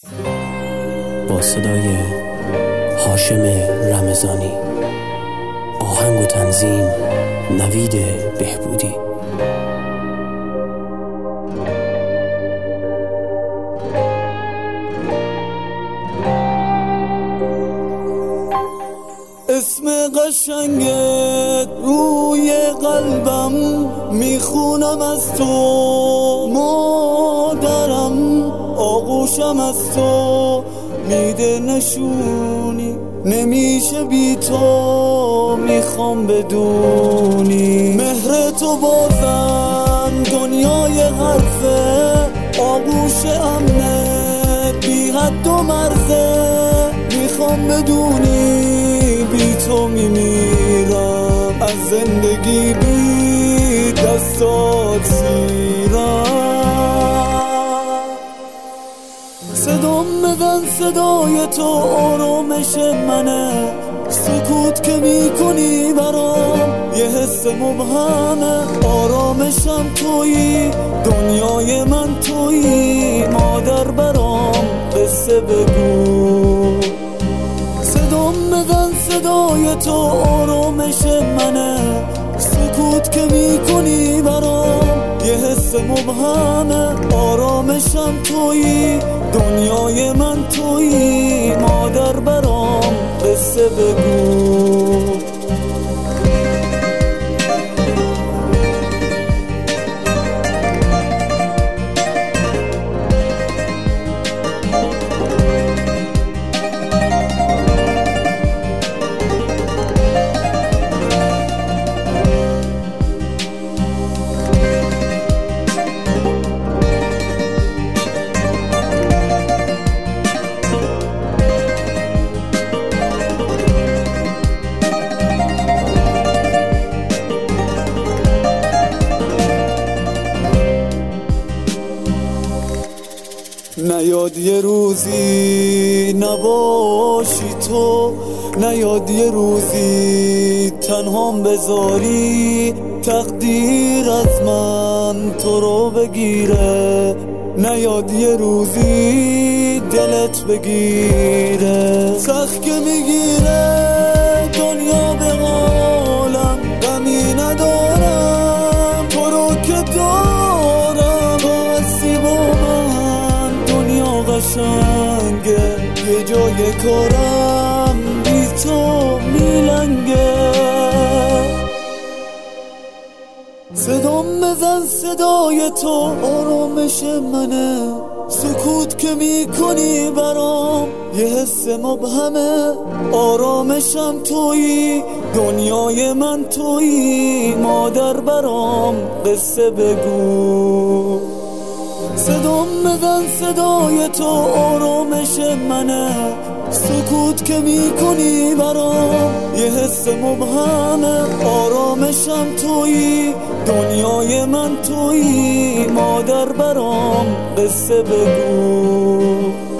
با صدای هاشم رمضانی، آهنگ و تنظیم نوید بهبودی. اسم قشنگت روی قلبم میخونم از تو، مادرم آغوشم از تو میده نشونی، نمیشه بی تو میخوام بدونی. مهر تو بازم دنیای حرفه، آغوش امنه بی حد و مرزه، میخوام بدونی بی تو میمیرم، از زندگی بی دستات سیرم. صدام بزن صدای تو آرامش منه، سکوت که میکنی برام یه حس مبهمه. آرامشم تویی، دنیای من تویی، مادر برام قصه بگو. صدام بزن صدای تو آرامش منه، سکوت که میکنی برام یه حس مبهمه. آرامشم تویی، دنیای من تویی، مادر برام قصه بگو. نیاد یه روزی نباشی تو، نیاد یه روزی تنهام بذاری، تقدیر از من تو رو بگیره. نیاد یه روزی دلت بگیره، سخت که میگیره دنیا به حالم، غمی ندارم تو رو که دارم. بسی با من دنیا قشنگه، یه جای کارم بی تو میلنگه. صدام بزن صدای تو آرامش منه، سکوت که میکنی برام یه حس مبهمه. آرامشم تویی، دنیای من تویی، مادر برام قصه بگو. صدام بزن صدای تو آرامش منه، سکوت که میکنی برام یه حس مبهمه. آرامشم تویی، دنیای من تویی، مادر برام قصه بگو.